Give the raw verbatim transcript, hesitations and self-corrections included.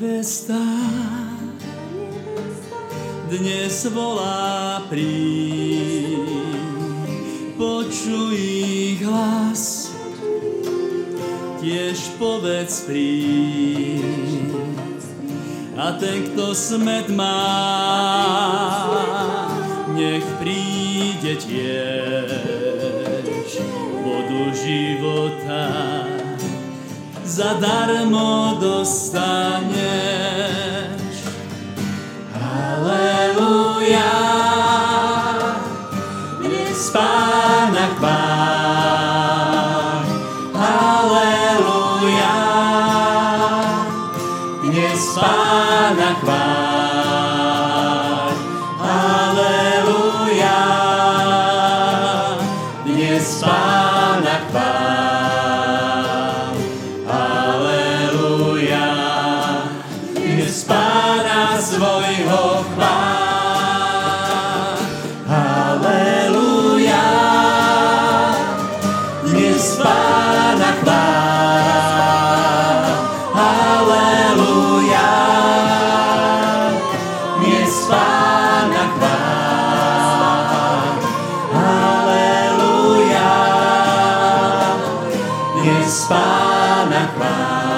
nevesta dnes volá, príď, počuj ich hlas, tiež povedz príď. A ten, kto smäd má, nech príde tiež, vodu života zadarmo dostaneš. Halleluja, dnes Pána chváľ. Halleluja, dnes Pána chváľ. Halleluja, dnes Pána chváľ. Halleluja, dnes Pána svojho chváľ. Halleluja, dnes Pána chváľ. Halleluja, dnes Pána chváľ. Halleluja, dnes Pána chváľ.